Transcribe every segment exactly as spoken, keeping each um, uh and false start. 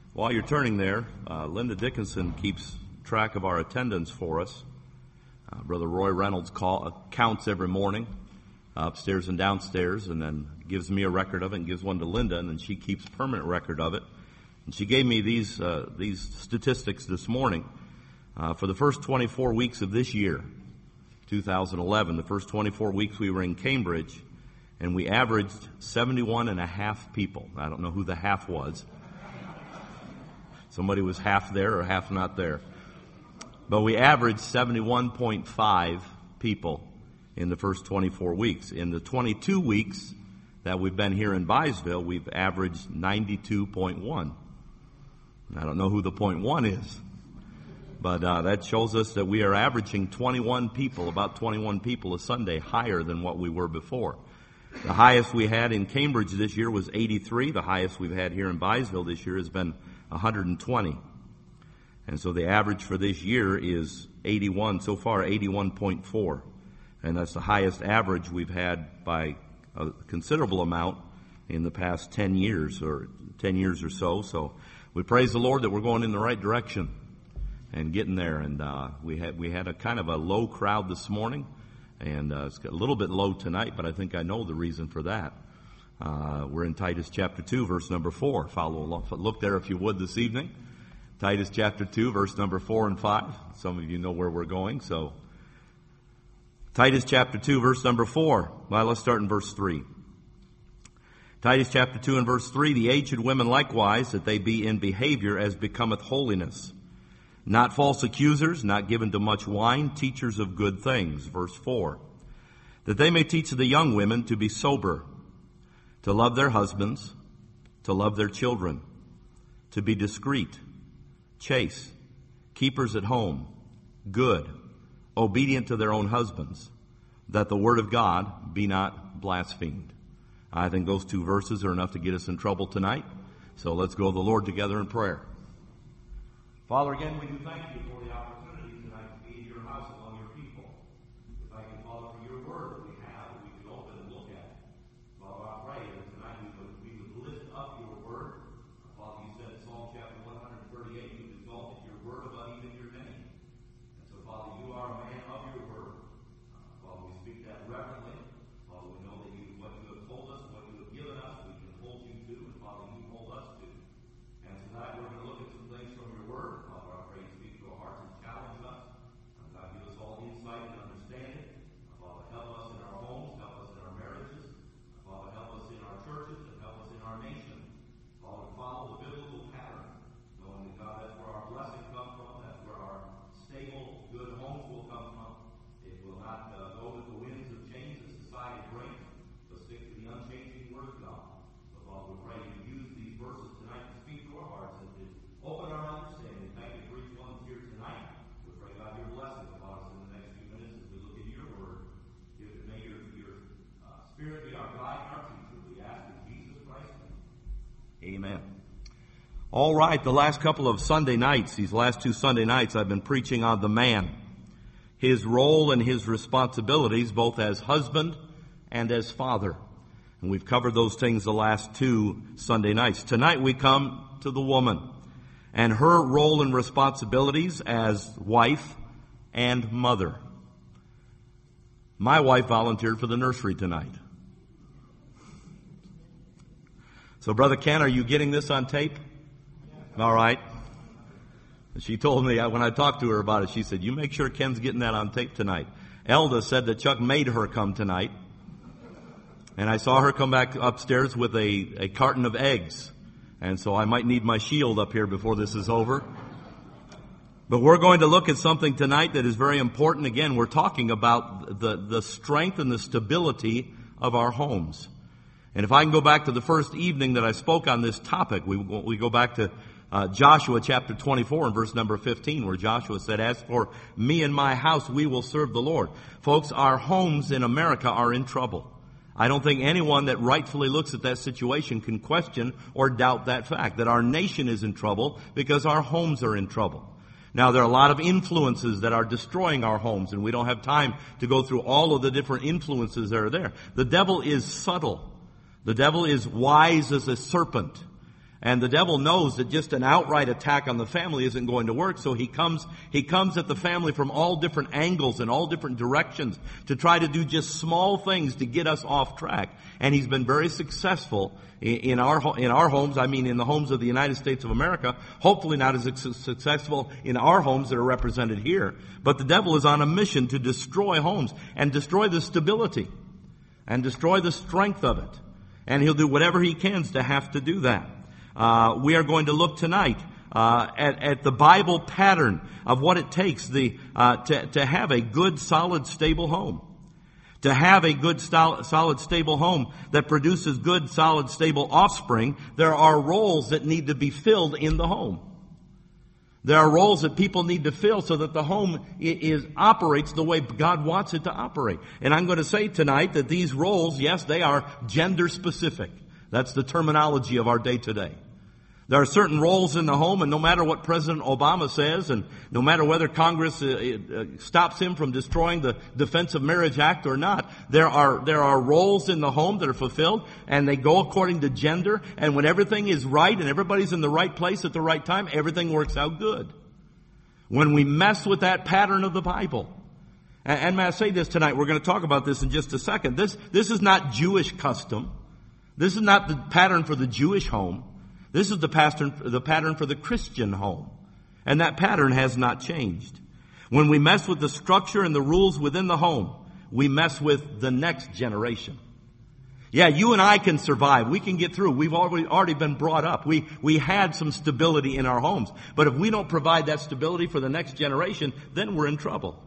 While you're turning there, uh, Linda Dickinson keeps track of our attendance for us. Uh, Brother Roy Reynolds call, uh, counts every morning uh, upstairs and downstairs, and then gives me a record of it and gives one to Linda, and then she keeps permanent record of it. And she gave me these uh, these statistics this morning. Uh, for the first twenty-four weeks of this year, two thousand eleven, the first twenty-four weeks we were in Cambridge, and we averaged seventy-one and a half people. I don't know who the half was. Somebody was half there or half not there. But we averaged seventy-one point five people in the first twenty-four weeks. In the twenty-two weeks that we've been here in Byesville, we've averaged ninety-two point one. I don't know who the point one is, but uh, that shows us that we are averaging twenty-one people, about twenty-one people a Sunday, higher than what we were before. The highest we had in Cambridge this year was eighty-three. The highest we've had here in Byesville this year has been one hundred twenty. And so the average for this year is eighty-one, so far eighty-one point four. And that's the highest average we've had by a considerable amount in the past ten years or ten years or so. So we praise the Lord that we're going in the right direction and getting there. And uh, we had we had a kind of a low crowd this morning, and uh, it's a little bit low tonight, but I think I know the reason for that. Uh, we're in Titus chapter two, verse number four. Follow along. Look there if you would this evening. Titus chapter two, verse number four and five. Some of you know where we're going, so. Titus chapter two, verse number four. Well, let's start in verse three. Titus chapter two and verse three. The aged women likewise, that they be in behavior as becometh holiness. Not false accusers, not given to much wine, teachers of good things. Verse four. That they may teach the young women to be sober, to love their husbands, to love their children, to be discreet, chaste, keepers at home, good, obedient to their own husbands, that the word of God be not blasphemed. I think those two verses are enough to get us in trouble tonight. So let's go to the Lord together in prayer. Father, again, we do thank you for the opportunity tonight to be in your house among your people. We thank you, Father, for your word that we have, that we can open and look at. Father, I pray that tonight we would, we would lift up your word. Father, you said in Psalm chapter one thirty-eight, you've exalted your word above even your name. And so, Father, you are a man of your word. Uh, Father, we speak that reverently. Father, we know that you, what you have told us, what you have given us, we can hold you to, and Father, you hold us to. And tonight we're going to look at some things from your word. Father, I pray you speak to our hearts and challenge us. And God, give us all insight and understanding. Father, help us in our homes, help us in our marriages. Father, help us in our churches, and help us in our nation. Father, follow the biblical pattern, knowing that, God, that's where our blessing comes from, that's where our stable, good homes will come from. It will not uh, go with the winds of change that society brings, but stick to the unchanging word of God. So, Father, we pray you use these verses tonight to speak to our hearts and to open our understanding. Thank you for each one that's here tonight. We pray, God, your blessing upon us in the next few minutes as we look into your word. Give it, may your, your uh, Spirit be our guide and our teacher. We ask in Jesus Christ's name. Amen. All right, the last couple of Sunday nights, these last two Sunday nights, I've been preaching on the man, his role and his responsibilities, both as husband and as father. And we've covered those things the last two Sunday nights. Tonight we come to the woman and her role and responsibilities as wife and mother. My wife volunteered for the nursery tonight. So, Brother Ken, are you getting this on tape? All right. She told me, when I talked to her about it, she said, you make sure Ken's getting that on tape tonight. Elda said that Chuck made her come tonight. And I saw her come back upstairs with a, a carton of eggs. And so I might need my shield up here before this is over. But we're going to look at something tonight that is very important. Again, we're talking about the, the strength and the stability of our homes. And if I can go back to the first evening that I spoke on this topic, we, we go back to uh, Joshua chapter twenty-four and verse number fifteen, where Joshua said, as for me and my house, we will serve the Lord. Folks, our homes in America are in trouble. I don't think anyone that rightfully looks at that situation can question or doubt that fact, that our nation is in trouble because our homes are in trouble. Now, there are a lot of influences that are destroying our homes, and we don't have time to go through all of the different influences that are there. The devil is subtle. The devil is wise as a serpent. And the devil knows that just an outright attack on the family isn't going to work, so he comes, he comes at the family from all different angles and all different directions to try to do just small things to get us off track. And he's been very successful in our, in our homes, I mean in the homes of the United States of America, hopefully not as successful in our homes that are represented here. But the devil is on a mission to destroy homes and destroy the stability and destroy the strength of it. And he'll do whatever he can to have to do that. Uh, we are going to look tonight uh, at, at the Bible pattern of what it takes the, uh, to, to have a good, solid, stable home. To have a good, solid, stable home that produces good, solid, stable offspring, there are roles that need to be filled in the home. There are roles that people need to fill so that the home is, operates the way God wants it to operate. And I'm going to say tonight that these roles, yes, they are gender specific. That's the terminology of our day today. There are certain roles in the home, and no matter what President Obama says, and no matter whether Congress uh, uh, stops him from destroying the Defense of Marriage Act or not, there are there are roles in the home that are fulfilled, and they go according to gender. And when everything is right and everybody's in the right place at the right time, everything works out good. When we mess with that pattern of the Bible, and, and may I say this tonight, we're going to talk about this in just a second. This this is not Jewish custom. This is not the pattern for the Jewish home. This is the pattern, the pattern for the Christian home. And that pattern has not changed. When we mess with the structure and the rules within the home, we mess with the next generation. Yeah, you and I can survive. We can get through. We've already, already been brought up. We, we had some stability in our homes. But if we don't provide that stability for the next generation, then we're in trouble.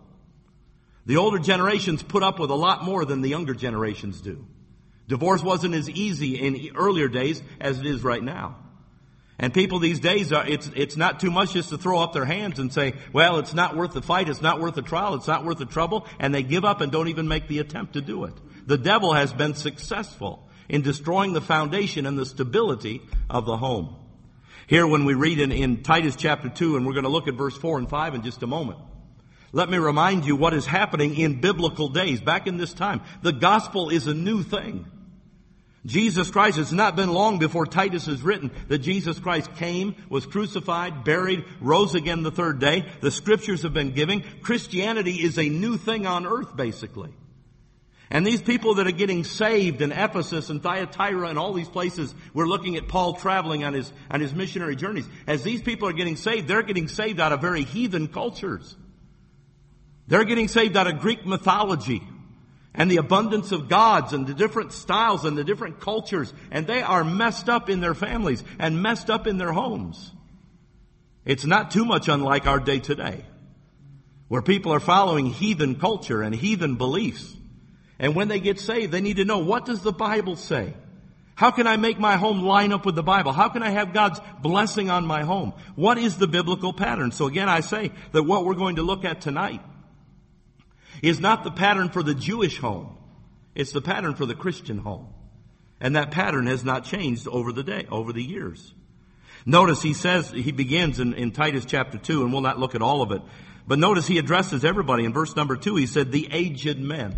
The older generations put up with a lot more than the younger generations do. Divorce wasn't as easy in earlier days as it is right now. And people these days, are it's it's not too much just to throw up their hands and say, well, it's not worth the fight, it's not worth the trial, it's not worth the trouble, and they give up and don't even make the attempt to do it. The devil has been successful in destroying the foundation and the stability of the home. Here when we read in, in Titus chapter two, and we're going to look at verse four and five in just a moment, let me remind you what is happening in biblical days, back in this time. The gospel is a new thing. Jesus Christ, it's not been long before Titus is written that Jesus Christ came, was crucified, buried, rose again the third day. The scriptures have been given. Christianity is a new thing on earth, basically. And these people that are getting saved in Ephesus and Thyatira and all these places, we're looking at Paul traveling on his, on his missionary journeys. As these people are getting saved, they're getting saved out of very heathen cultures. They're getting saved out of Greek mythology and the abundance of gods and the different styles and the different cultures. And they are messed up in their families and messed up in their homes. It's not too much unlike our day today, where people are following heathen culture and heathen beliefs. And when they get saved, they need to know, what does the Bible say? How can I make my home line up with the Bible? How can I have God's blessing on my home? What is the biblical pattern? So again, I say that what we're going to look at tonight is not the pattern for the Jewish home. It's the pattern for the Christian home. And that pattern has not changed over the day, over the years. Notice he says, he begins in, in Titus chapter two, and we'll not look at all of it. But notice he addresses everybody. In verse number two, he said, the aged men.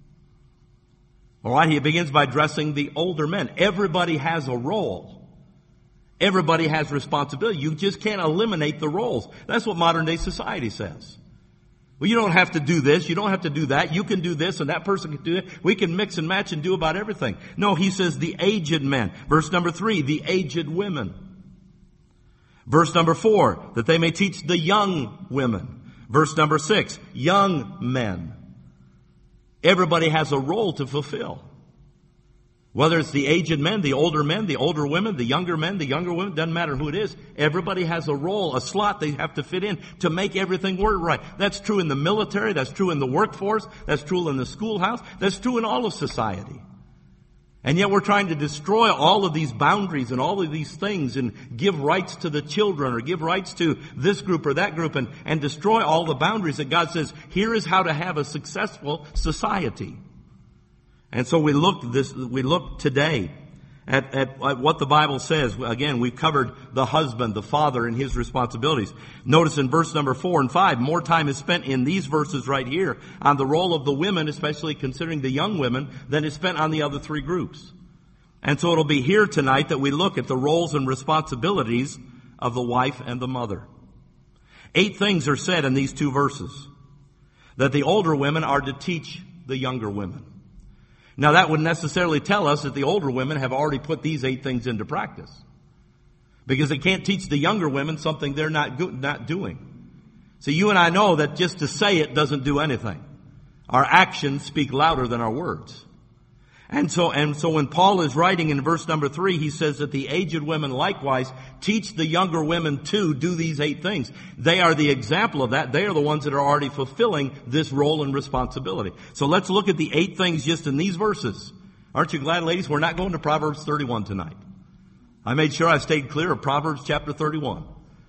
All right, he begins by addressing the older men. Everybody has a role. Everybody has responsibility. You just can't eliminate the roles. That's what modern day society says. Well, you don't have to do this. You don't have to do that. You can do this and that person can do it. We can mix and match and do about everything. No, he says the aged men. Verse number three, the aged women. Verse number four, that they may teach the young women. Verse number six, young men. Everybody has a role to fulfill. Whether it's the aged men, the older men, the older women, the younger men, the younger women, doesn't matter who it is. Everybody has a role, a slot they have to fit in to make everything work right. That's true in the military. That's true in the workforce. That's true in the schoolhouse. That's true in all of society. And yet we're trying to destroy all of these boundaries and all of these things and give rights to the children or give rights to this group or that group and, and destroy all the boundaries that God says, here is how to have a successful society. And so we look this, we look today at, at, at what the Bible says. Again, we've covered the husband, the father, and his responsibilities. Notice in verse number four and five, more time is spent in these verses right here on the role of the women, especially considering the young women, than is spent on the other three groups. And so it'll be here tonight that we look at the roles and responsibilities of the wife and the mother. Eight things are said in these two verses. That the older women are to teach the younger women. Now that wouldn't necessarily tell us that the older women have already put these eight things into practice. Because they can't teach the younger women something they're not go- not doing. So you and I know that just to say it doesn't do anything. Our actions speak louder than our words. And so, and so when Paul is writing in verse number three, he says that the aged women likewise teach the younger women to do these eight things. They are the example of that. They are the ones that are already fulfilling this role and responsibility. So let's look at the eight things just in these verses. Aren't you glad, ladies? We're not going to Proverbs thirty-one tonight. I made sure I stayed clear of Proverbs chapter thirty-one.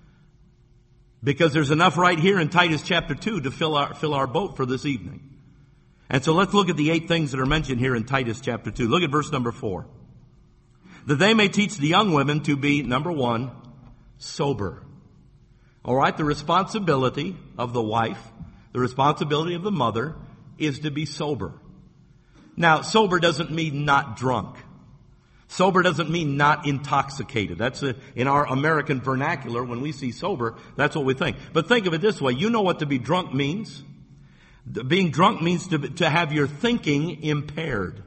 Because there's enough right here in Titus chapter two to fill our, fill our boat for this evening. And so let's look at the eight things that are mentioned here in Titus chapter two. Look at verse number four. That they may teach the young women to be, number one, sober. All right, the responsibility of the wife, the responsibility of the mother is to be sober. Now, sober doesn't mean not drunk. Sober doesn't mean not intoxicated. That's a, in our American vernacular, when we see sober, that's what we think. But think of it this way. You know what to be drunk means. Being drunk means to, to have your thinking impaired.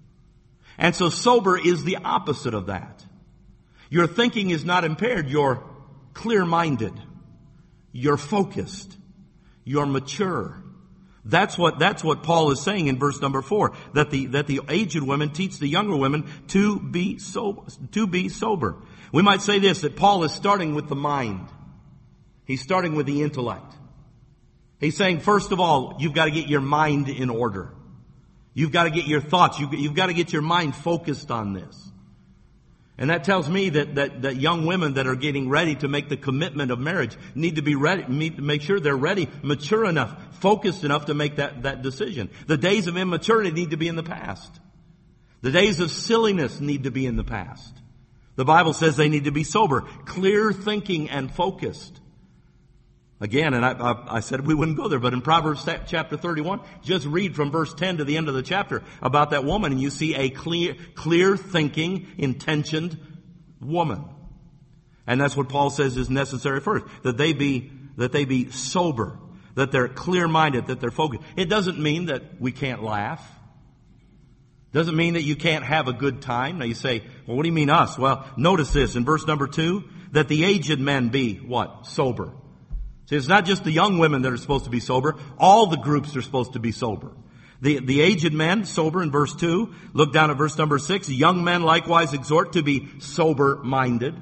And so sober is the opposite of that. Your thinking is not impaired. You're clear-minded. You're focused. You're mature. That's what, that's what Paul is saying in verse number four. That the, that the aged women teach the younger women to be sober, to be sober. We might say this, that Paul is starting with the mind. He's starting with the intellect. He's saying, first of all, you've got to get your mind in order. You've got to get your thoughts. You've, you've got to get your mind focused on this. And that tells me that, that, that young women that are getting ready to make the commitment of marriage need to be ready, need to make sure they're ready, mature enough, focused enough to make that, that decision. The days of immaturity need to be in the past. The days of silliness need to be in the past. The Bible says they need to be sober, clear thinking and focused. Again, and I, I, I said we wouldn't go there, but in Proverbs chapter thirty-one, just read from verse ten to the end of the chapter about that woman, and you see a clear, clear thinking, intentioned woman. And that's what Paul says is necessary first, that they be, that they be sober, that they're clear-minded, that they're focused. It doesn't mean that we can't laugh. Doesn't mean that you can't have a good time. Now you say, well, what do you mean us? Well, notice this in verse number two, that the aged men be what? Sober. See, it's not just the young women that are supposed to be sober. All the groups are supposed to be sober. The, the aged men, sober in verse two. Look down at verse number six. Young men likewise exhort to be sober-minded.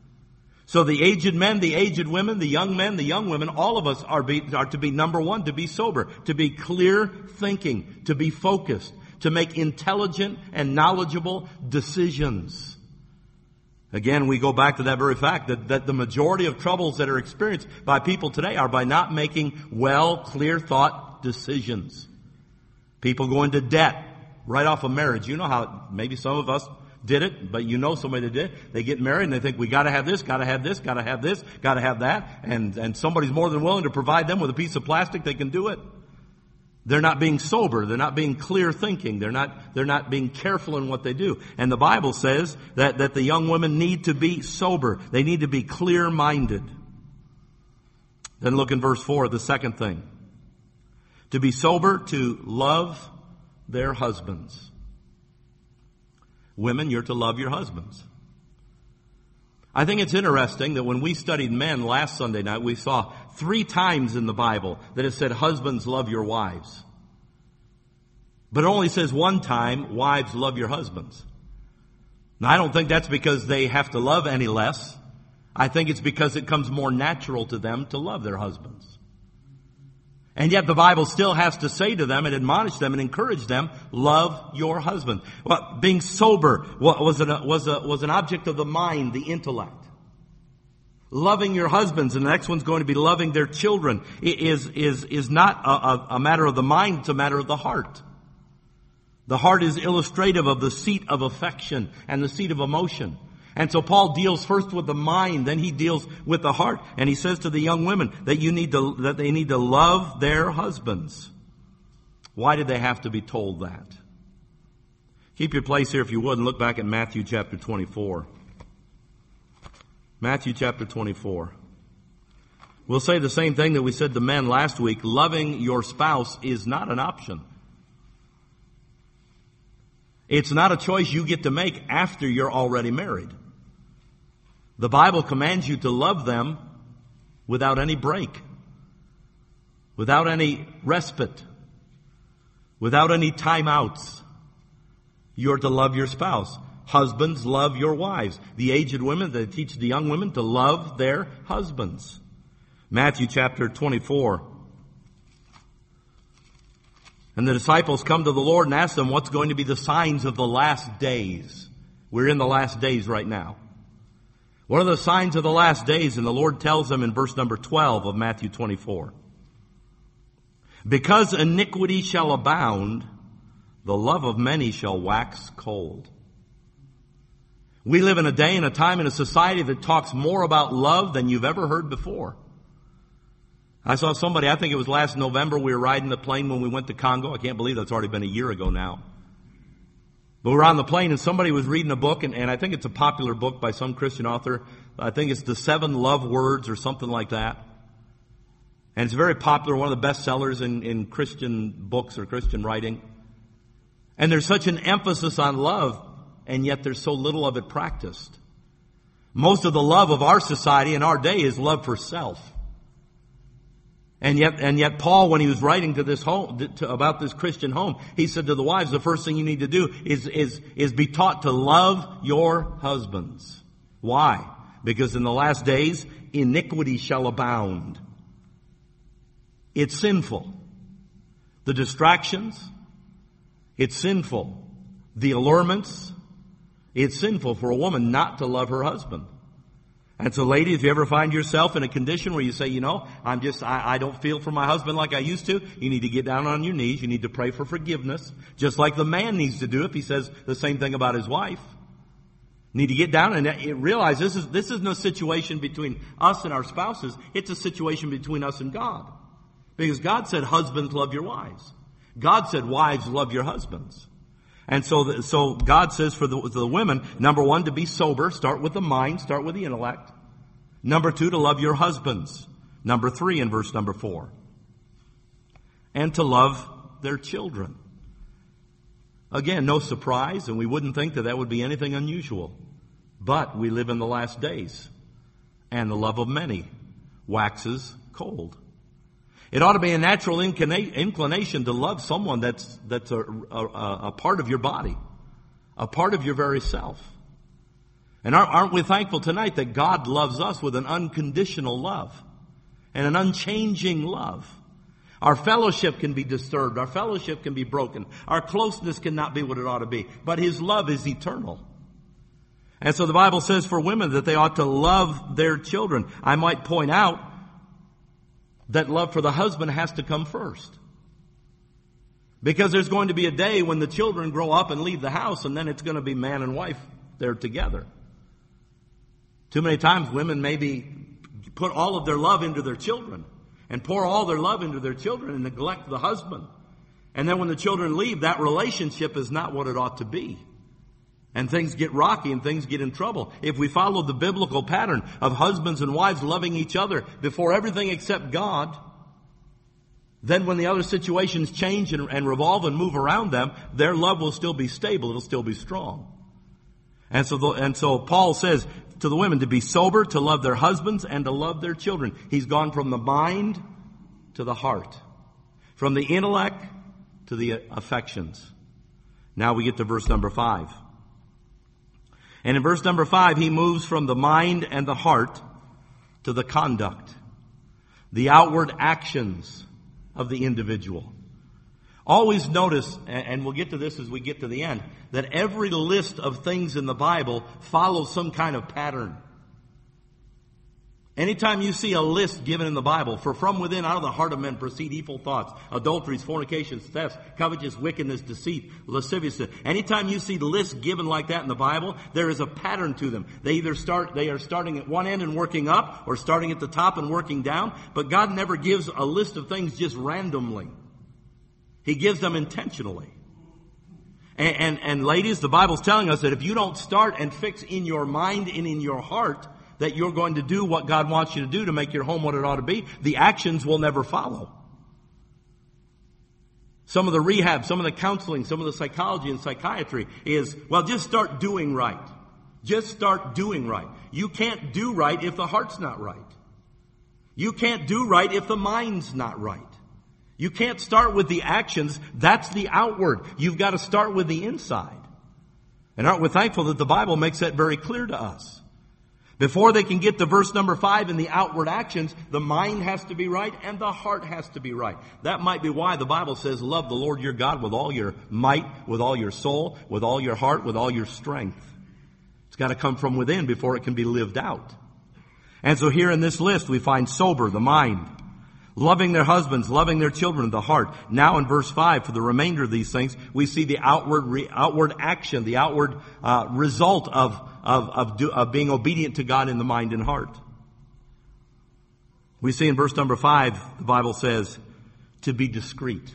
So the aged men, the aged women, the young men, the young women, all of us are, be, are to be, number one, to be sober, to be clear thinking, to be focused, to make intelligent and knowledgeable decisions. Again, we go back to that very fact that, that the majority of troubles that are experienced by people today are by not making well, clear thought decisions. People go into debt right off of marriage. You know how maybe some of us did it, but you know somebody that did. They get married and they think, we gotta have this, gotta have this, gotta have this, gotta have that, and, and somebody's more than willing to provide them with a piece of plastic, they can do it. They're not being sober. They're not being clear thinking. They're not, they're not being careful in what they do. And the Bible says that, that the young women need to be sober. They need to be clear-minded. Then look in verse four, the second thing. To be sober, to love their husbands. Women, you're to love your husbands. I think it's interesting that when we studied men last Sunday night, we saw three times in the Bible that it said, husbands, love your wives. But it only says one time, wives, love your husbands. Now, I don't think that's because they have to love any less. I think it's because it comes more natural to them to love their husbands. And yet the Bible still has to say to them and admonish them and encourage them, love your husband. Well, being sober was an, was a, was an object of the mind, the intellect. Loving your husbands, and the next one's going to be loving their children, is, is, is not a, a, a matter of the mind, it's a matter of the heart. The heart is illustrative of the seat of affection and the seat of emotion. And so Paul deals first with the mind, then he deals with the heart. And he says to the young women that you need to, that they need to love their husbands. Why did they have to be told that? Keep your place here if you would and look back at Matthew chapter twenty-four. Matthew chapter twenty-four. We'll say the same thing that we said to men last week. Loving your spouse is not an option. It's not a choice you get to make after you're already married. The Bible commands you to love them without any break, without any respite, without any timeouts. You're to love your spouse. Husbands, love your wives. The aged women, they teach the young women to love their husbands. Matthew chapter twenty-four. And the disciples come to the Lord and ask them what's going to be the signs of the last days. We're in the last days right now. What are the signs of the last days? And the Lord tells them in verse number twelve of Matthew twenty-four. Because iniquity shall abound, the love of many shall wax cold. We live in a day and a time in a society that talks more about love than you've ever heard before. I saw somebody, I think it was last November, we were riding the plane when we went to Congo. I can't believe that's already been a year ago now. But we were on the plane and somebody was reading a book, and, and I think it's a popular book by some Christian author. I think it's The Seven Love Words or something like that. And it's very popular, one of the best sellers in, in Christian books or Christian writing. And there's such an emphasis on love, and yet there's so little of it practiced. Most of the love of our society in our day is love for self. And yet, and yet Paul, when he was writing to this home, to, about this Christian home, he said to the wives, the first thing you need to do is, is, is be taught to love your husbands. Why? Because in the last days, iniquity shall abound. It's sinful. The distractions, it's sinful. The allurements, it's sinful for a woman not to love her husband. And so ladies, if you ever find yourself in a condition where you say, you know, I'm just, I, I don't feel for my husband like I used to, you need to get down on your knees. You need to pray for forgiveness, just like the man needs to do if he says the same thing about his wife. You need to get down and realize this is, this is no situation between us and our spouses. It's a situation between us and God. Because God said, husbands, love your wives. God said, wives, love your husbands. And so, the, so God says for the, the women, number one, to be sober. Start with the mind. Start with the intellect. Number two, to love your husbands. Number three, in verse number four. And to love their children. Again, no surprise, and we wouldn't think that that would be anything unusual. But we live in the last days, and the love of many waxes cold. It ought to be a natural inclination to love someone that's that's a, a, a part of your body, a part of your very self. And aren't we thankful tonight that God loves us with an unconditional love and an unchanging love? Our fellowship can be disturbed. Our fellowship can be broken. Our closeness cannot be what it ought to be. But His love is eternal. And so the Bible says for women that they ought to love their children. I might point out that love for the husband has to come first. Because there's going to be a day when the children grow up and leave the house, and then it's going to be man and wife there together. Too many times women maybe put all of their love into their children and pour all their love into their children and neglect the husband. And then when the children leave, that relationship is not what it ought to be. And things get rocky and things get in trouble. If we follow the biblical pattern of husbands and wives loving each other before everything except God, then when the other situations change and, and revolve and move around them, their love will still be stable. It'll still be strong. And so, the, and so Paul says to the women to be sober, to love their husbands, and to love their children. He's gone from the mind to the heart, from the intellect to the affections. Now we get to verse number five. And in verse number five, he moves from the mind and the heart to the conduct, the outward actions of the individual. Always notice, and we'll get to this as we get to the end, that every list of things in the Bible follows some kind of pattern. Anytime you see a list given in the Bible, for from within out of the heart of men proceed evil thoughts, adulteries, fornications, thefts, covetous, wickedness, deceit, lasciviousness. Anytime you see lists given like that in the Bible, there is a pattern to them. They either start, they are starting at one end and working up, or starting at the top and working down. But God never gives a list of things just randomly. He gives them intentionally. And, and, and ladies, the Bible's telling us that if you don't start and fix in your mind and in your heart that you're going to do what God wants you to do to make your home what it ought to be, the actions will never follow. Some of the rehab, some of the counseling, some of the psychology and psychiatry is, well, just start doing right. Just start doing right. You can't do right if the heart's not right. You can't do right if the mind's not right. You can't start with the actions. That's the outward. You've got to start with the inside. And aren't we thankful that the Bible makes that very clear to us? Before they can get to verse number five in the outward actions, the mind has to be right and the heart has to be right. That might be why the Bible says, love the Lord your God with all your might, with all your soul, with all your heart, with all your strength. It's got to come from within before it can be lived out. And so here in this list we find sober, the mind, loving their husbands, loving their children, the heart. Now in verse five, for the remainder of these things, we see the outward re, outward action, the outward uh, result of Of, of, do, of being obedient to God in the mind and heart. We see in verse number five, the Bible says, to be discreet.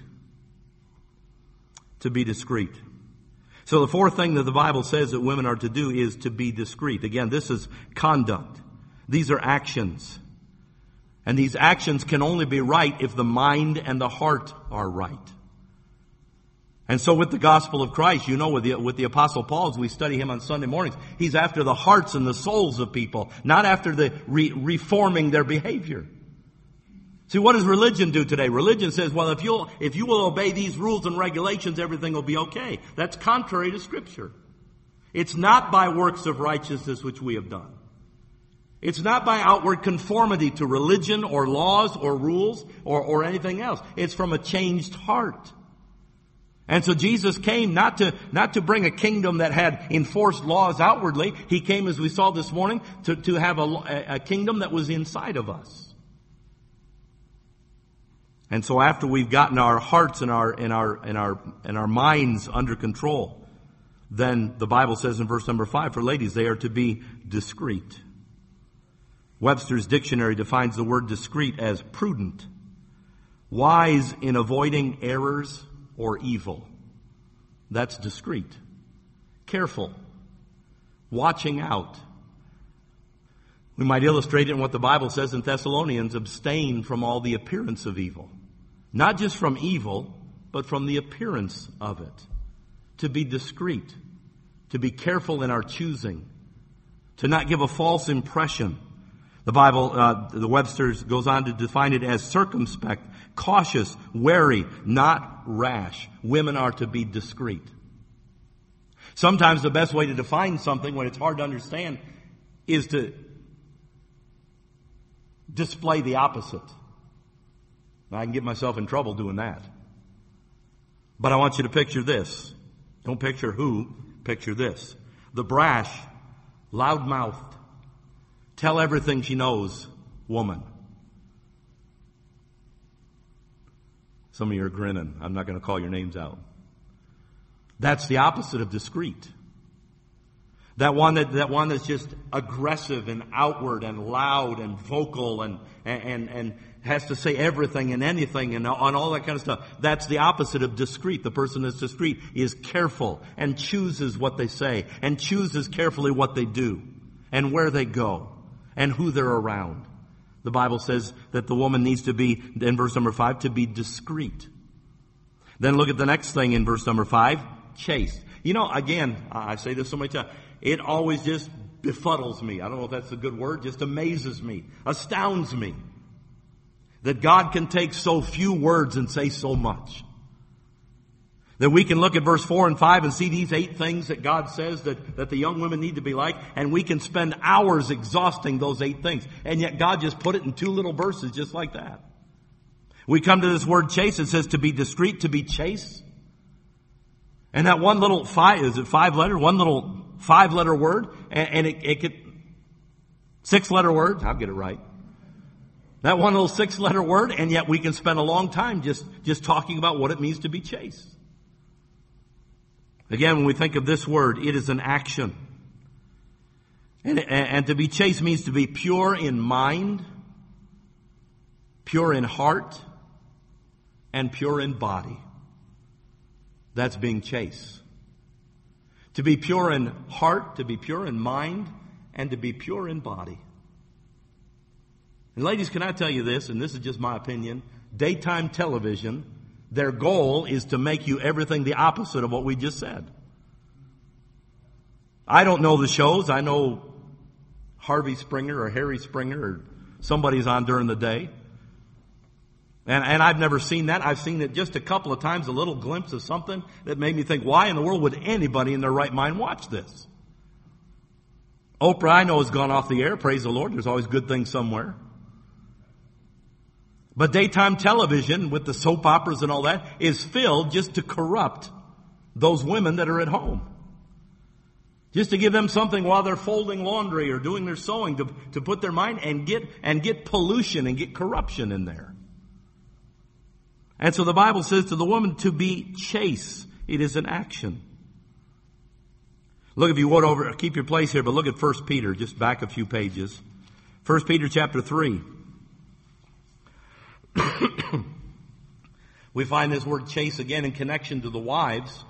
To be discreet. So the fourth thing that the Bible says that women are to do is to be discreet. Again, this is conduct. These are actions. And these actions can only be right if the mind and the heart are right. And so with the gospel of Christ, you know, with the, with the Apostle Paul, as we study him on Sunday mornings, he's after the hearts and the souls of people, not after the re- reforming their behavior. See, what does religion do today? Religion says, well, if you'll, if you will obey these rules and regulations, everything will be okay. That's contrary to Scripture. It's not by works of righteousness which we have done. It's not by outward conformity to religion or laws or rules or, or anything else. It's from a changed heart. And so Jesus came not to, not to bring a kingdom that had enforced laws outwardly. He came, as we saw this morning, to, to have a, a kingdom that was inside of us. And so after we've gotten our hearts and our, and our, and our, and our minds under control, then the Bible says in verse number five, for ladies, they are to be discreet. Webster's dictionary defines the word discreet as prudent, wise in avoiding errors or evil. That's discreet. Careful. Watching out. We might illustrate it in what the Bible says in Thessalonians, abstain from all the appearance of evil. Not just from evil, but from the appearance of it. To be discreet. To be careful in our choosing. To not give a false impression. The Bible, uh, the Webster's goes on to define it as circumspect, cautious, wary, not rash. Women are to be discreet. Sometimes the best way to define something when it's hard to understand is to display the opposite. I can get myself in trouble doing that. But I want you to picture this. Don't picture who, picture this. The brash, loud-mouthed, tell everything she knows woman. Some of you are grinning. I'm not going to call your names out. That's the opposite of discreet. That one that, that one that's just aggressive and outward and loud and vocal and, and, and has to say everything and anything and on all that kind of stuff. That's the opposite of discreet. The person that's discreet is careful and chooses what they say and chooses carefully what they do and where they go and who they're around. The Bible says that the woman needs to be, in verse number five, to be discreet. Then look at the next thing in verse number five, chaste. You know, again, I say this so many times, it always just befuddles me. I don't know if that's a good word, just amazes me, astounds me, that God can take so few words and say so much. That we can look at verse four and five and see these eight things that God says that, that the young women need to be like, and we can spend hours exhausting those eight things. And yet God just put it in two little verses just like that. We come to this word chaste, it says to be discreet, to be chaste. And that one little five, is it five letter? One little five letter word, and, and it, it could, six letter word, I'll get it right. That one little six letter word, and yet we can spend a long time just, just talking about what it means to be chaste. Again, when we think of this word, it is an action. And, and to be chaste means to be pure in mind, pure in heart, and pure in body. That's being chaste. To be pure in heart, to be pure in mind, and to be pure in body. And ladies, can I tell you this, and this is just my opinion, daytime television, their goal is to make you everything the opposite of what we just said. I don't know the shows. I know Harvey Springer or Harry Springer or somebody's on during the day. And, and I've never seen that. I've seen it just a couple of times, a little glimpse of something that made me think, why in the world would anybody in their right mind watch this? Oprah, I know, has gone off the air. Praise the Lord. There's always good things somewhere. But daytime television with the soap operas and all that is filled just to corrupt those women that are at home. Just to give them something while they're folding laundry or doing their sewing to, to put their mind and get, and get pollution and get corruption in there. And so the Bible says to the woman to be chaste. It is an action. Look, if you would over, keep your place here, but look at First Peter, just back a few pages. First Peter chapter three. We find this word chaste again in connection to the wives.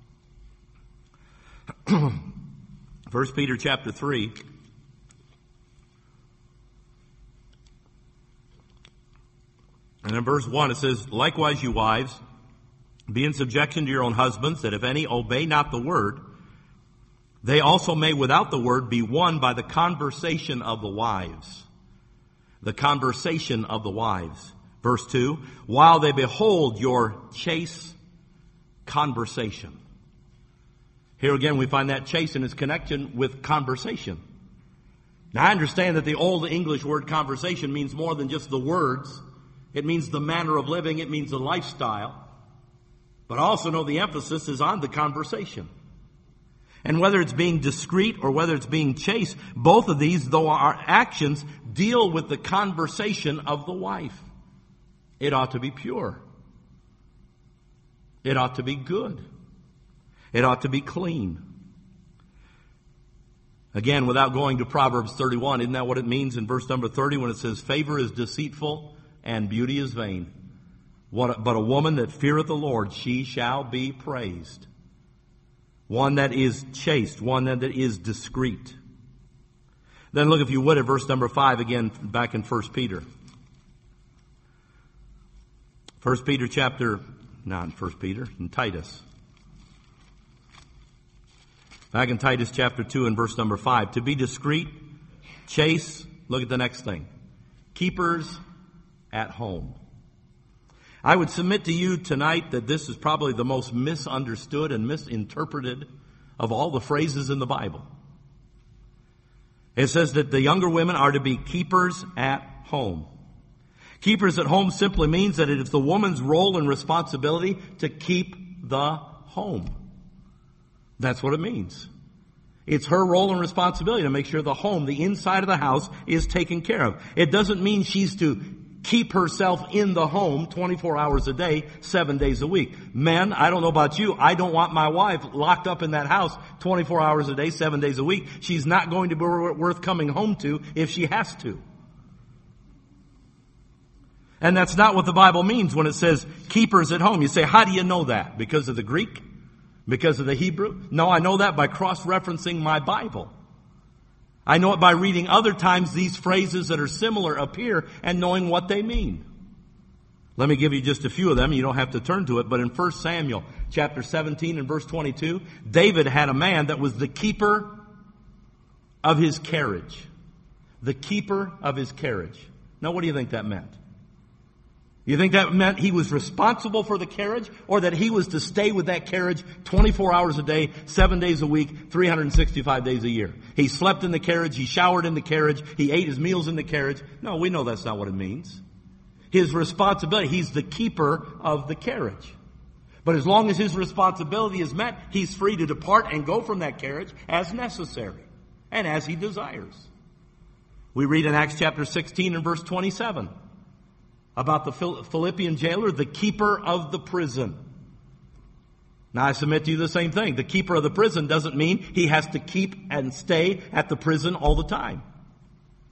First Peter chapter three. And in verse one it says, likewise you wives, be in subjection to your own husbands, that if any obey not the word, they also may without the word be won by the conversation of the wives. The conversation of the wives. Verse two, while they behold your chaste conversation. Here again we find that chaste in its connection with conversation. Now I understand that the old English word conversation means more than just the words. It means the manner of living. It means the lifestyle. But I also know the emphasis is on the conversation. And whether it's being discreet or whether it's being chaste, both of these, though our actions, deal with the conversation of the wife. It ought to be pure. It ought to be good. It ought to be clean. Again, without going to Proverbs thirty-one, isn't that what it means in verse number thirty when it says, favor is deceitful and beauty is vain. What, but a woman that feareth the Lord, she shall be praised. One that is chaste, one that is discreet. Then look, if you would, at verse number five again, back in First Peter. First Peter chapter, not in First Peter, in Titus. Back in Titus chapter two and verse number five. To be discreet, chaste, look at the next thing. Keepers at home. I would submit to you tonight that this is probably the most misunderstood and misinterpreted of all the phrases in the Bible. It says that the younger women are to be keepers at home. Keepers at home simply means that it is the woman's role and responsibility to keep the home. That's what it means. It's her role and responsibility to make sure the home, the inside of the house, is taken care of. It doesn't mean she's to keep herself in the home twenty-four hours a day, seven days a week. Men, I don't know about you, I don't want my wife locked up in that house twenty-four hours a day, seven days a week. She's not going to be worth coming home to if she has to. And that's not what the Bible means when it says keepers at home. You say, how do you know that? Because of the Greek? Because of the Hebrew? No, I know that by cross-referencing my Bible. I know it by reading other times these phrases that are similar appear and knowing what they mean. Let me give you just a few of them. You don't have to turn to it. But in First Samuel chapter seventeen and verse twenty-two, David had a man that was the keeper of his carriage. The keeper of his carriage. Now, what do you think that meant? You think that meant he was responsible for the carriage, or that he was to stay with that carriage twenty-four hours a day, seven days a week, three hundred sixty-five days a year? He slept in the carriage, he showered in the carriage, he ate his meals in the carriage. No, we know that's not what it means. His responsibility, he's the keeper of the carriage. But as long as his responsibility is met, he's free to depart and go from that carriage as necessary and as he desires. We read in Acts chapter sixteen and verse twenty-seven. About the Philippian jailer, the keeper of the prison. Now I submit to you the same thing. The keeper of the prison doesn't mean he has to keep and stay at the prison all the time.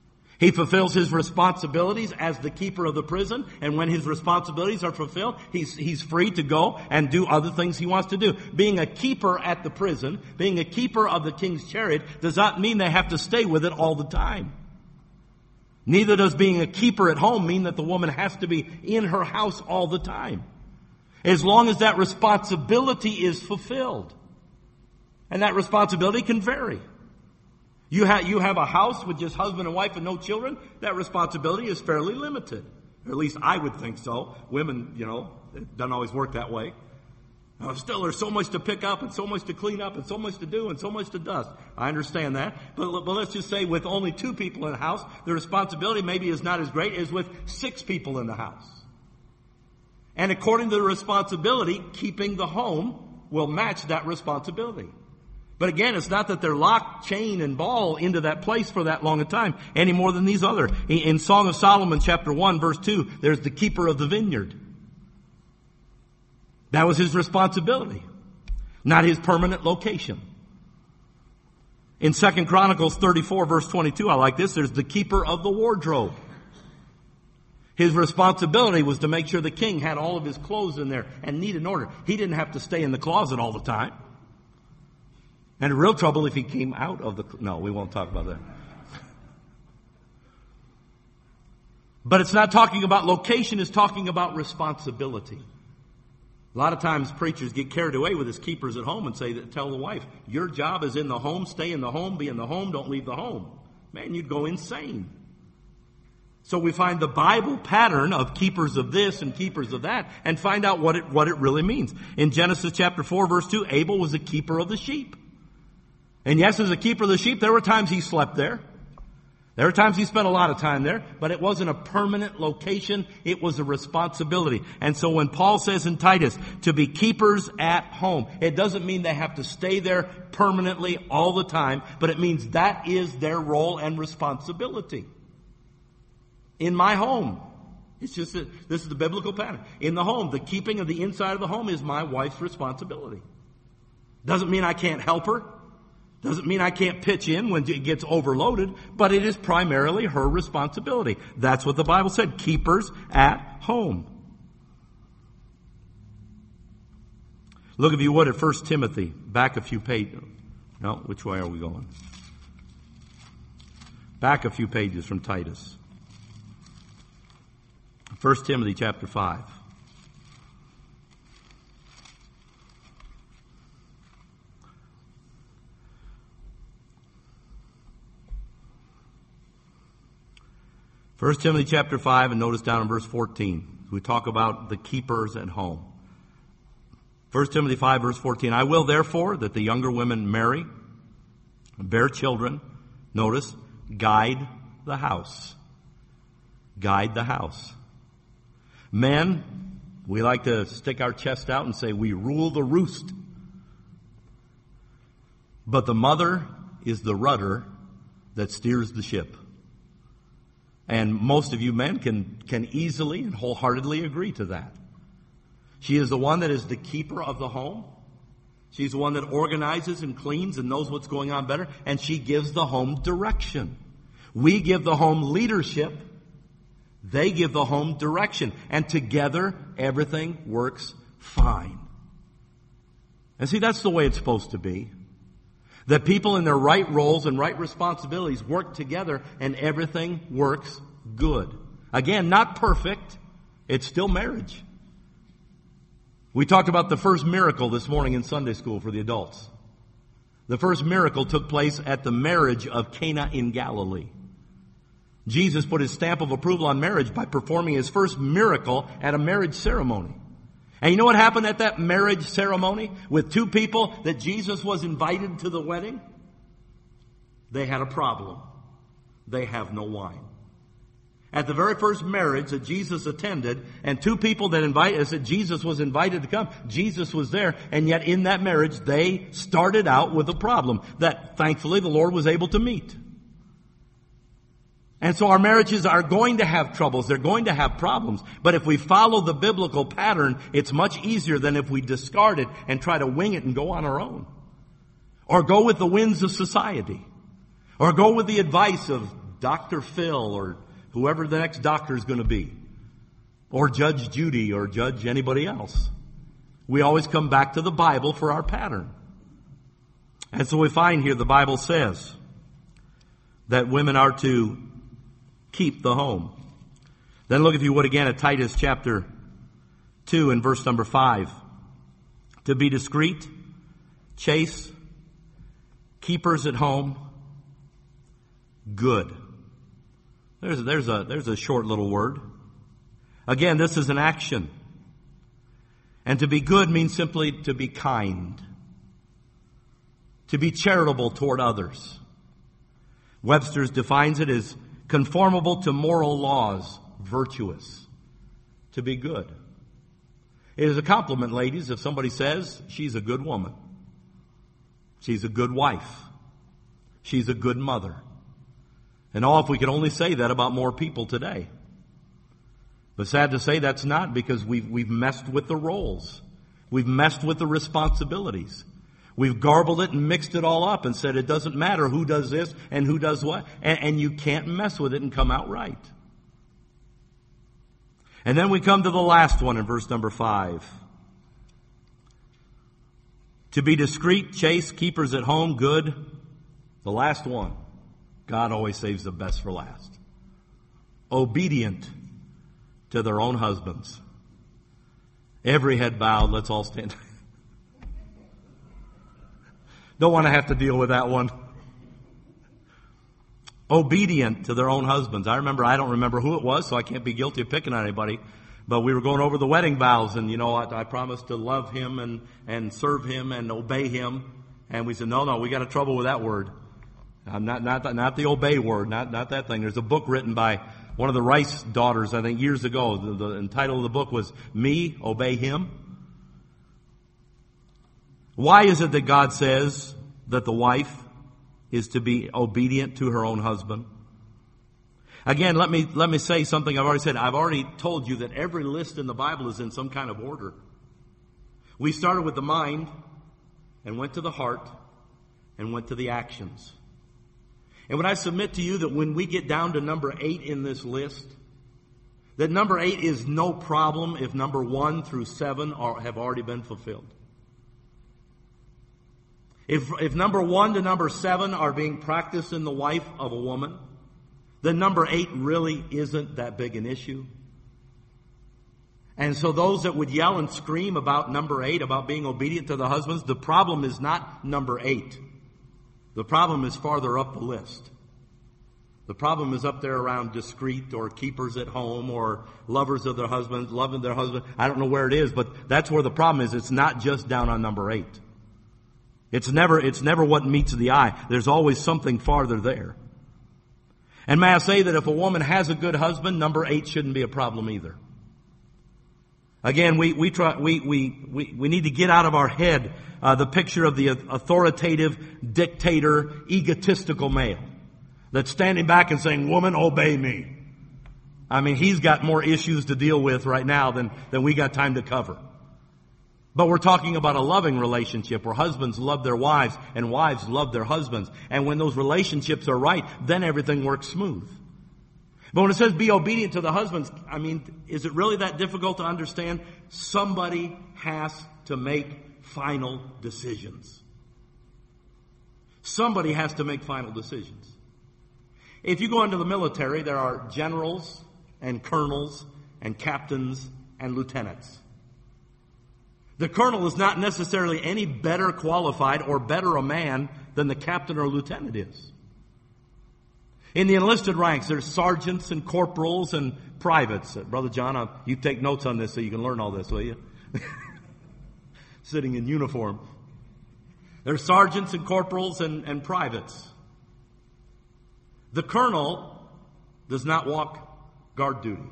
He fulfills his responsibilities as the keeper of the prison, and when his responsibilities are fulfilled, he's, he's free to go and do other things he wants to do. Being a keeper at the prison, being a keeper of the king's chariot, does not mean they have to stay with it all the time. Neither does being a keeper at home mean that the woman has to be in her house all the time. As long as that responsibility is fulfilled. And that responsibility can vary. You have, you have a house with just husband and wife and no children, that responsibility is fairly limited. Or at least I would think so. Women, you know, it doesn't always work that way. Uh, still, there's so much to pick up and so much to clean up and so much to do and so much to dust. I understand that. But, but let's just say with only two people in the house, the responsibility maybe is not as great as with six people in the house. And according to the responsibility, keeping the home will match that responsibility. But again, it's not that they're locked, chain, and ball into that place for that long a time, any more than these other. In Song of Solomon, chapter one, verse two, there's the keeper of the vineyard. That was his responsibility, not his permanent location. In Second Chronicles thirty-four, verse twenty-two, I like this, there's the keeper of the wardrobe. His responsibility was to make sure the king had all of his clothes in there and neat and order. He didn't have to stay in the closet all the time. And real trouble if he came out of the... No, we won't talk about that. But it's not talking about location, it's talking about responsibility. A lot of times preachers get carried away with his keepers at home and say, that, tell the wife, your job is in the home, stay in the home, be in the home, don't leave the home. Man, you'd go insane. So we find the Bible pattern of keepers of this and keepers of that and find out what it, what it really means. In Genesis chapter four, verse two, Abel was a keeper of the sheep. And yes, as a keeper of the sheep, there were times he slept there. There were times he spent a lot of time there, but it wasn't a permanent location. It was a responsibility. And so when Paul says in Titus to be keepers at home, it doesn't mean they have to stay there permanently all the time, but it means that is their role and responsibility. In my home, it's just that this is the biblical pattern. In the home, the keeping of the inside of the home is my wife's responsibility. Doesn't mean I can't help her. Doesn't mean I can't pitch in when it gets overloaded, but it is primarily her responsibility. That's what the Bible said, keepers at home. Look, if you would, at First Timothy, back a few pages. No, which way are we going? Back a few pages from Titus. First Timothy chapter five. First Timothy chapter five, and notice down in verse fourteen, we talk about the keepers at home. First Timothy five, verse fourteen, I will therefore that the younger women marry, bear children, notice, guide the house. Guide the house. Men, we like to stick our chest out and say we rule the roost. But the mother is the rudder that steers the ship. And most of you men can, can easily and wholeheartedly agree to that. She is the one that is the keeper of the home. She's the one that organizes and cleans and knows what's going on better. And she gives the home direction. We give the home leadership. They give the home direction. And together, everything works fine. And see, that's the way it's supposed to be. That people in their right roles and right responsibilities work together and everything works good. Again, not perfect. It's still marriage. We talked about the first miracle this morning in Sunday school for the adults. The first miracle took place at the marriage of Cana in Galilee. Jesus put his stamp of approval on marriage by performing his first miracle at a marriage ceremony. And you know what happened at that marriage ceremony with two people that Jesus was invited to the wedding? They had a problem. They have no wine. At the very first marriage that Jesus attended, and two people that invited, that Jesus was invited to come, Jesus was there, and yet in that marriage they started out with a problem that thankfully the Lord was able to meet. And so our marriages are going to have troubles. They're going to have problems. But if we follow the biblical pattern, it's much easier than if we discard it and try to wing it and go on our own. Or go with the winds of society. Or go with the advice of Doctor Phil or whoever the next doctor is going to be, or Judge Judy or Judge anybody else. We always come back to the Bible for our pattern. And so we find here the Bible says that women are to keep the home. Then look, if you would, again at Titus chapter two and verse number five. To be discreet, chaste, keepers at home, good. There's a, there's a, there's a short little word. Again, this is an action. And to be good means simply to be kind, to be charitable toward others. Webster's defines it as conformable to moral laws, virtuous, to be good. It is a compliment, ladies, if somebody says she's a good woman. She's a good wife. She's a good mother. And all if we could only say that about more people today. But sad to say that's not, because we've, we've messed with the roles. We've messed with the responsibilities. We've garbled it and mixed it all up and said it doesn't matter who does this and who does what. And, and you can't mess with it and come out right. And then we come to the last one in verse number five. To be discreet, chaste, keepers at home, good. The last one. God always saves the best for last. Obedient to their own husbands. Every head bowed. Let's all stand. Don't want to have to deal with that one. Obedient to their own husbands. I remember, I don't remember who it was, so I can't be guilty of picking on anybody. But we were going over the wedding vows, and you know, I, I promised to love him and, and serve him and obey him. And we said, no, no, we got a trouble with that word. I'm not, not, the, not the obey word, not, not that thing. There's a book written by one of the Rice daughters, I think years ago. The, the title of the book was Me, Obey Him. Why is it that God says that the wife is to be obedient to her own husband? Again, let me, let me say something I've already said. I've already told you that every list in the Bible is in some kind of order. We started with the mind and went to the heart and went to the actions. And when I submit to you that when we get down to number eight in this list, that number eight is no problem if number one through seven are, have already been fulfilled. If, if number one to number seven are being practiced in the wife of a woman, then number eight really isn't that big an issue. And so those that would yell and scream about number eight, about being obedient to the husbands, the problem is not number eight. The problem is farther up the list. The problem is up there around discreet or keepers at home or lovers of their husbands, loving their husband. I don't know where it is, but that's where the problem is. It's not just down on number eight. It's never, it's never what meets the eye. There's always something farther there. And may I say that if a woman has a good husband, number eight shouldn't be a problem either. Again, we, we try, we, we, we, we need to get out of our head, uh, the picture of the authoritative, dictator, egotistical male that's standing back and saying, woman, obey me. I mean, he's got more issues to deal with right now than, than we got time to cover. But we're talking about a loving relationship where husbands love their wives and wives love their husbands. And when those relationships are right, then everything works smooth. But when it says be obedient to the husbands, I mean, is it really that difficult to understand? Somebody has to make final decisions. Somebody has to make final decisions. If you go into the military, there are generals and colonels and captains and lieutenants. The colonel is not necessarily any better qualified or better a man than the captain or lieutenant is. In the enlisted ranks, there's sergeants and corporals and privates. Brother John, I'll, you take notes on this so you can learn all this, will you? Sitting in uniform. There's sergeants and corporals and, and privates. The colonel does not walk guard duty.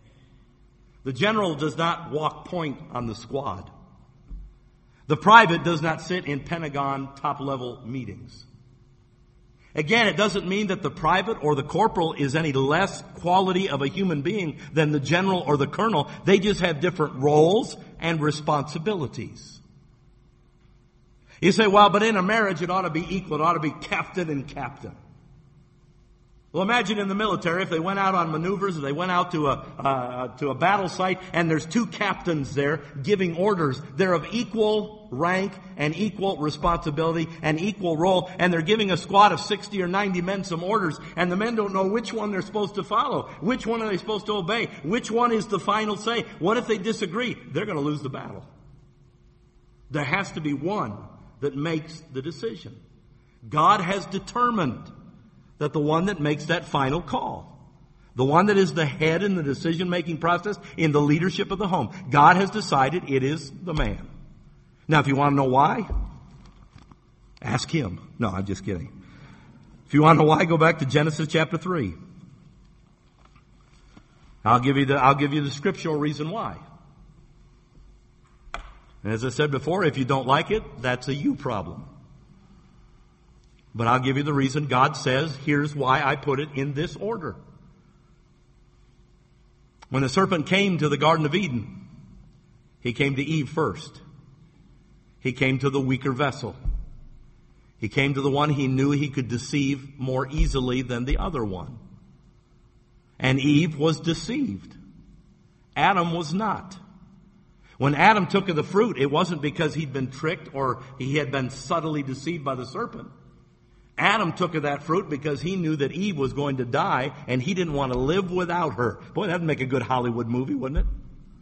The general does not walk point on the squad. The private does not sit in Pentagon top-level meetings. Again, it doesn't mean that the private or the corporal is any less quality of a human being than the general or the colonel. They just have different roles and responsibilities. You say, well, but in a marriage it ought to be equal. It ought to be captain and captain. Well, imagine in the military if they went out on maneuvers, or they went out to a uh, to a battle site, and there's two captains there giving orders. They're of equal rank and equal responsibility and equal role, and they're giving a squad of sixty or ninety men some orders, and the men don't know which one they're supposed to follow. Which one are they supposed to obey? Which one is the final say? What if they disagree? They're going to lose the battle. There has to be one that makes the decision. God has determined that the one that makes that final call, the one that is the head in the decision-making process in the leadership of the home, God has decided it is the man. Now, if you want to know why, ask him. No, I'm just kidding. If you want to know why, go back to Genesis chapter three. I'll give you the, I'll give you the scriptural reason why. And as I said before, if you don't like it, that's a you problem. But I'll give you the reason. God says, here's why I put it in this order. When the serpent came to the Garden of Eden, he came to Eve first. He came to the weaker vessel. He came to the one he knew he could deceive more easily than the other one. And Eve was deceived. Adam was not. When Adam took of the fruit, it wasn't because he'd been tricked or he had been subtly deceived by the serpent. Adam took of that fruit because he knew that Eve was going to die and he didn't want to live without her. Boy, that'd make a good Hollywood movie, wouldn't it?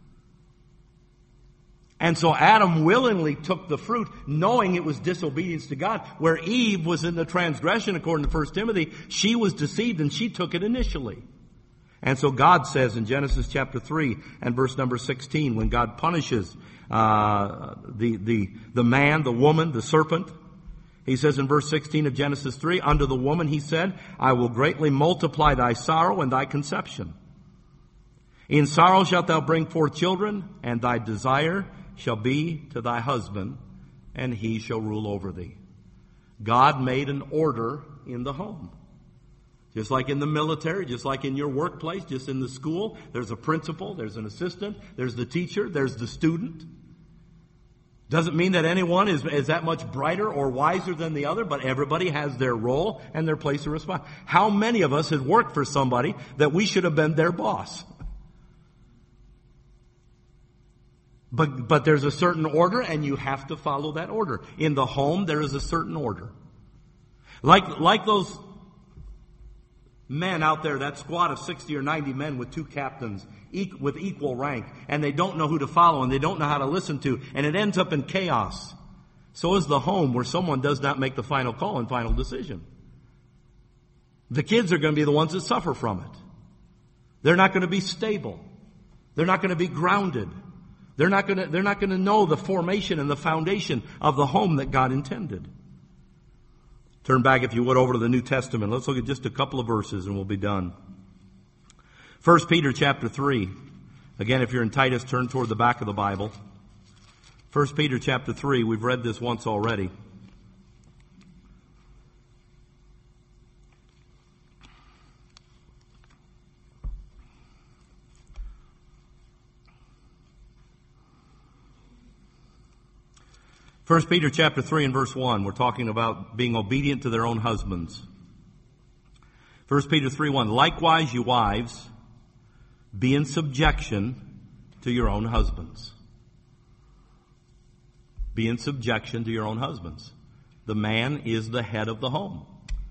And so Adam willingly took the fruit, knowing it was disobedience to God. Where Eve was in the transgression, according to First Timothy, she was deceived and she took it initially. And so God says in Genesis chapter three and verse number sixteen, when God punishes uh, the, the, the man, the woman, the serpent, he says in verse sixteen of Genesis three, unto the woman he said, I will greatly multiply thy sorrow and thy conception. In sorrow shalt thou bring forth children, and thy desire shall be to thy husband, and he shall rule over thee. God made an order in the home. Just like in the military, just like in your workplace, just in the school, there's a principal, there's an assistant, there's the teacher, there's the student. Doesn't mean that anyone is, is that much brighter or wiser than the other, but everybody has their role and their place of response. How many of us have worked for somebody that we should have been their boss? But, but there's a certain order and you have to follow that order. In the home, there is a certain order. Like, like those men out there, that squad of sixty or ninety men with two captains with equal rank, and they don't know who to follow and they don't know how to listen to, and it ends up in chaos. So is the home where someone does not make the final call and final decision. The kids are going to be the ones that suffer from it. They're not going to be stable. They're not going to be grounded. They're not going to, they're not going to know the formation and the foundation of the home that God intended. Turn back, if you would, over to the New Testament. Let's look at just a couple of verses and we'll be done. First Peter chapter three. Again, if you're in Titus, turn toward the back of the Bible. First Peter chapter three. We've read this once already. First Peter chapter three and verse one. We're talking about being obedient to their own husbands. First Peter three one. Likewise, you wives, be in subjection to your own husbands. Be in subjection to your own husbands. The man is the head of the home.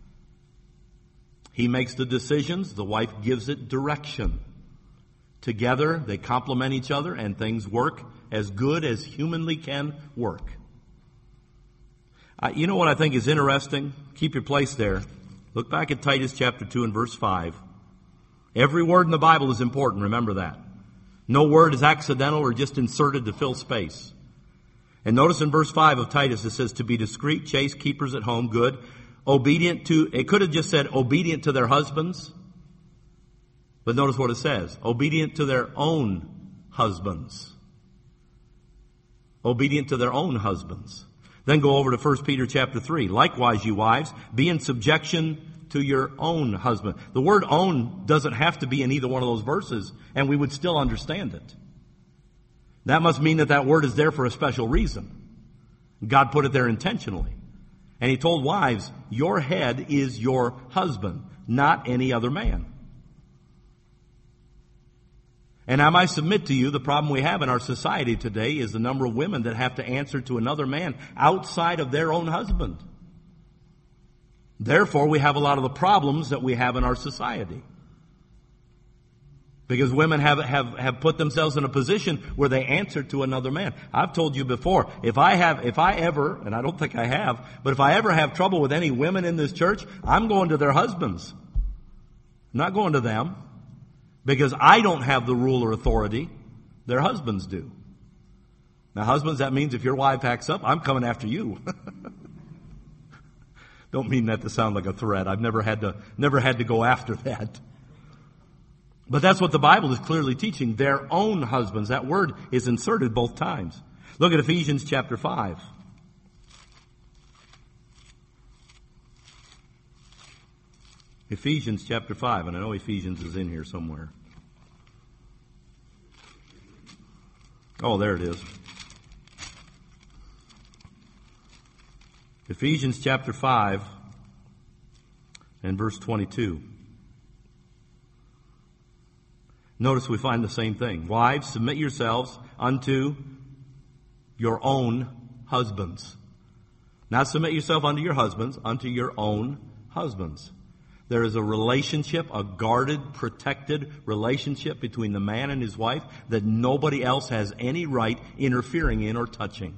He makes the decisions. The wife gives it direction. Together, they complement each other and things work as good as humanly can work. Uh, you know what I think is interesting? Keep your place there. Look back at Titus chapter two and verse five. Every word in the Bible is important, remember that. No word is accidental or just inserted to fill space. And notice in verse five of Titus it says, to be discreet, chaste, keepers at home, good, obedient to, it could have just said obedient to their husbands. But notice what it says, obedient to their own husbands. Obedient to their own husbands. Then go over to First Peter chapter three. Likewise, you wives, be in subjection to your own husband. The word own doesn't have to be in either one of those verses, and we would still understand it. That must mean that that word is there for a special reason. God put it there intentionally. And he told wives, your head is your husband. not any other man. And I might submit to you, the problem we have in our society today is the number of women that have to answer to another man outside of their own husband. Therefore, we have a lot of the problems that we have in our society. Because women have, have, have put themselves in a position where they answer to another man. I've told you before, if I have, if I ever, and I don't think I have, but if I ever have trouble with any women in this church, I'm going to their husbands. I'm not going to them. Because I don't have the rule or authority. Their husbands do. Now, husbands, that means if your wife acts up, I'm coming after you. Don't mean that to sound like a threat. I've never had to, never had to go after that. But that's what the Bible is clearly teaching. Their own husbands. That word is inserted both times. Look at Ephesians chapter five. Ephesians chapter five, and I know Ephesians is in here somewhere. Oh, there it is. Ephesians chapter five and verse twenty-two. Notice we find the same thing. Wives, submit yourselves unto your own husbands. Not submit yourself unto your husbands, unto your own husbands. There is a relationship, a guarded, protected relationship between the man and his wife that nobody else has any right interfering in or touching.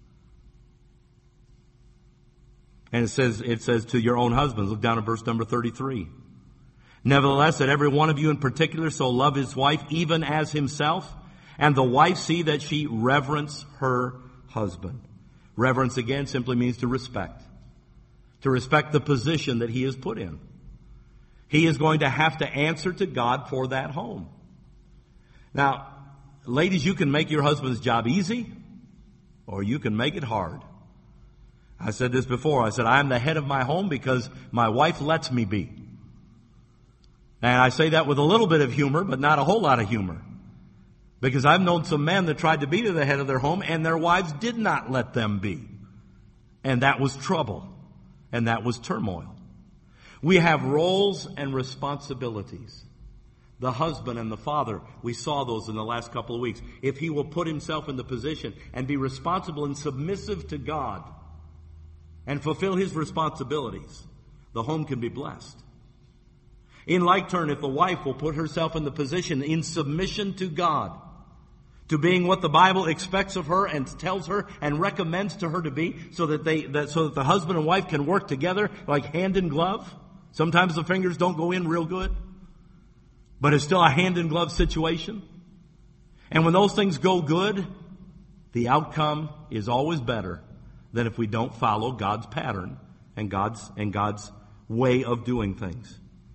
And it says, it says to your own husbands. Look down at verse number thirty-three. Nevertheless, that every one of you in particular so love his wife even as himself, and the wife see that she reverence her husband. Reverence again simply means to respect. To respect the position that he is put in. He is going to have to answer to God for that home. Now, ladies, you can make your husband's job easy, or you can make it hard. I said this before. I said, I'm the head of my home because my wife lets me be. And I say that with a little bit of humor, but not a whole lot of humor. Because I've known some men that tried to be to the head of their home, and their wives did not let them be. And that was trouble. And that was turmoil. We have roles and responsibilities. The husband and the father, we saw those in the last couple of weeks. If he will put himself in the position and be responsible and submissive to God and fulfill his responsibilities, the home can be blessed. In like turn, if the wife will put herself in the position in submission to God, to being what the Bible expects of her and tells her and recommends to her to be, so that they, that, so that the husband and wife can work together like hand in glove. Sometimes the fingers don't go in real good, but it's still a hand in glove situation. And when those things go good, the outcome is always better than if we don't follow God's pattern and God's, and God's way of doing things.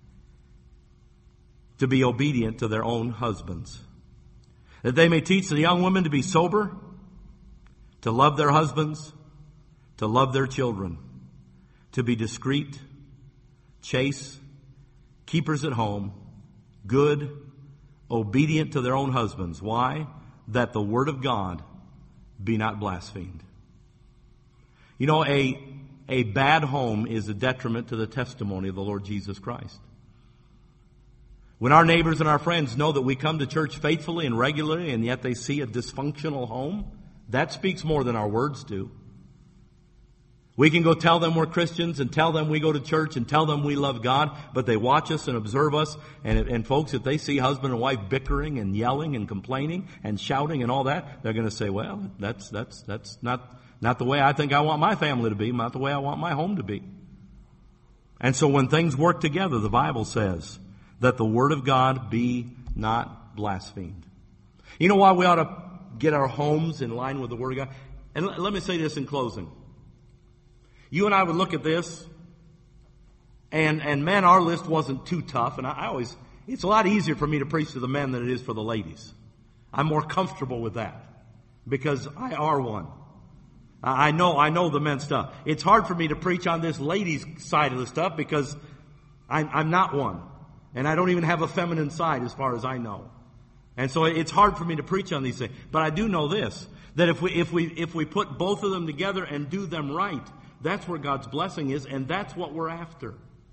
To be obedient to their own husbands. That they may teach the young women to be sober, to love their husbands, to love their children, to be discreet, chaste, keepers at home, good, obedient to their own husbands. Why? That the word of God be not blasphemed. You know, a, a bad home is a detriment to the testimony of the Lord Jesus Christ. When our neighbors and our friends know that we come to church faithfully and regularly, and yet they see a dysfunctional home, that speaks more than our words do. We can go tell them we're Christians and tell them we go to church and tell them we love God, but they watch us and observe us. And, and folks, if they see husband and wife bickering and yelling and complaining and shouting and all that, they're going to say, well, that's, that's, that's not, not the way I think I want my family to be, not the way I want my home to be. And so when things work together, the Bible says that the word of God be not blasphemed. You know why we ought to get our homes in line with the word of God? And let me say this in closing. You and I would look at this, and, and man, our list wasn't too tough. And I, I always, it's a lot easier for me to preach to the men than it is for the ladies. I'm more comfortable with that because I are one. I know, I know the men's stuff. It's hard for me to preach on this ladies' side of the stuff because I'm, I'm not one. And I don't even have a feminine side as far as I know. And so it's hard for me to preach on these things. But I do know this, that if we, if we, if we put both of them together and do them right, that's where God's blessing is, and that's what we're after.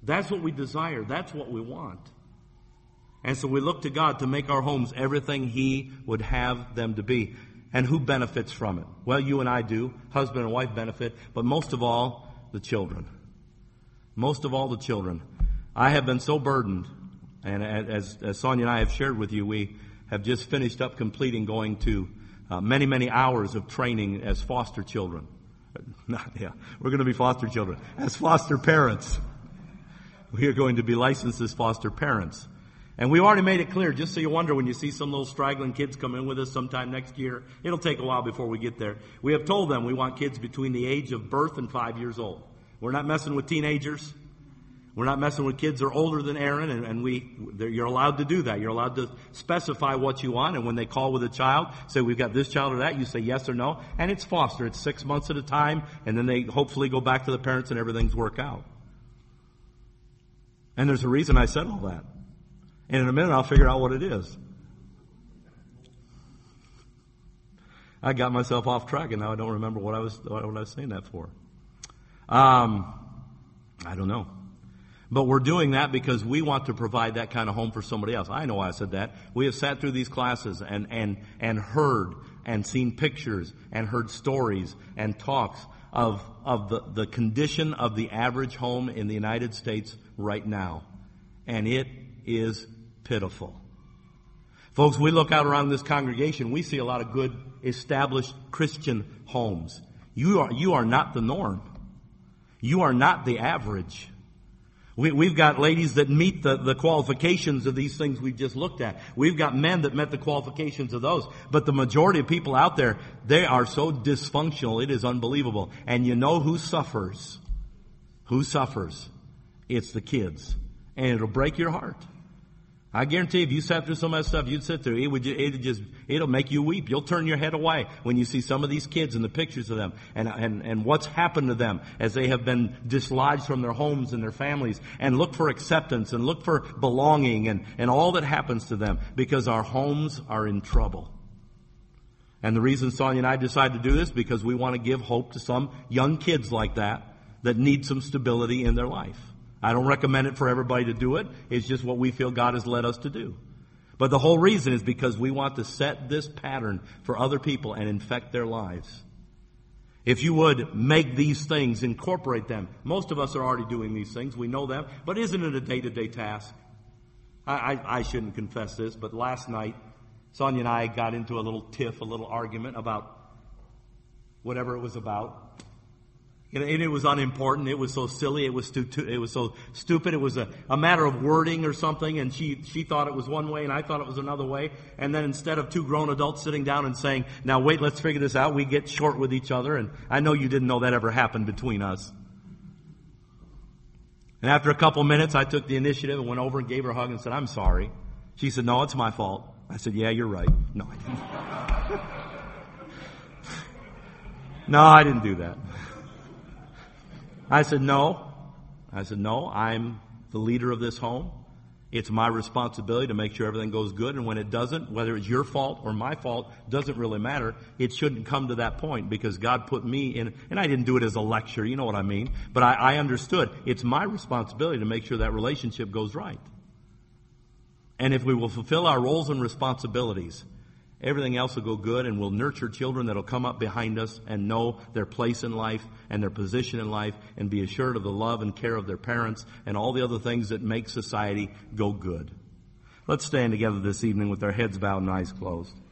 That's what we desire. That's what we want. And so we look to God to make our homes everything He would have them to be. And who benefits from it? Well, you and I do. Husband and wife benefit. But most of all, the children. Most of all, the children. I have been so burdened. And as, as Sonia and I have shared with you, we have just finished up completing going to uh, many, many hours of training as foster children. Not, yeah, we're going to be foster children. As foster parents. We are going to be licensed as foster parents. And we've already made it clear, just so you wonder when you see some little straggling kids come in with us sometime next year, it'll take a while before we get there. We have told them we want kids between the age of birth and five years old. We're not messing with teenagers. We're not messing with kids that are older than Aaron, and, and we, you're allowed to do that. You're allowed to specify what you want, and when they call with a child, say we've got this child or that, you say yes or no, and it's foster. It's six months at a time, and then they hopefully go back to the parents and everything's work out. And there's a reason I said all that. And in a minute, I'll figure out what it is. I got myself off track, and now I don't remember what I was what I was saying that for. Um, I don't know. But we're doing that because we want to provide that kind of home for somebody else. I know why I said that. We have sat through these classes and, and, and heard and seen pictures and heard stories and talks of, of the, the condition of the average home in the United States right now. And it is pitiful. Folks, we look out around this congregation, we see a lot of good, established Christian homes. You are, you are not the norm. You are not the average. We, we've got ladies that meet the, the qualifications of these things we've just looked at. We've got men that met the qualifications of those. But the majority of people out there, they are so dysfunctional, it is unbelievable. And you know who suffers? Who suffers? It's the kids. And it'll break your heart. I guarantee if you sat through some of that stuff, you'd sit through it. Would it just, it'll make you weep. You'll turn your head away when you see some of these kids and the pictures of them and, and, and what's happened to them as they have been dislodged from their homes and their families, and look for acceptance and look for belonging and, and all that happens to them because our homes are in trouble. And the reason Sonia and I decided to do this because we want to give hope to some young kids like that that need some stability in their life. I don't recommend it for everybody to do it. It's just what we feel God has led us to do. But the whole reason is because we want to set this pattern for other people and infect their lives. If you would make these things, incorporate them. Most of us are already doing these things. We know them. But isn't it a day-to-day task? I, I, I shouldn't confess this, but last night, Sonia and I got into a little tiff, a little argument about whatever it was about. And it was unimportant. It was so silly. It was stu- it was so stupid. It was a, a matter of wording or something. And she, she thought it was one way and I thought it was another way. And then instead of two grown adults sitting down and saying, now wait, let's figure this out, we get short with each other. And I know you didn't know that ever happened between us. And after a couple minutes, I took the initiative and went over and gave her a hug and said, I'm sorry. She said, no, it's my fault. I said, yeah, you're right. No, I didn't. No, I didn't do that. I said, no. I said, no, I'm the leader of this home. It's my responsibility to make sure everything goes good. And when it doesn't, whether it's your fault or my fault, doesn't really matter. It shouldn't come to that point because God put me in, and I didn't do it as a lecture, you know what I mean. But I, I understood it's my responsibility to make sure that relationship goes right. And if we will fulfill our roles and responsibilities, everything else will go good, and we'll nurture children that will come up behind us and know their place in life and their position in life and be assured of the love and care of their parents and all the other things that make society go good. Let's stand together this evening with our heads bowed and eyes closed.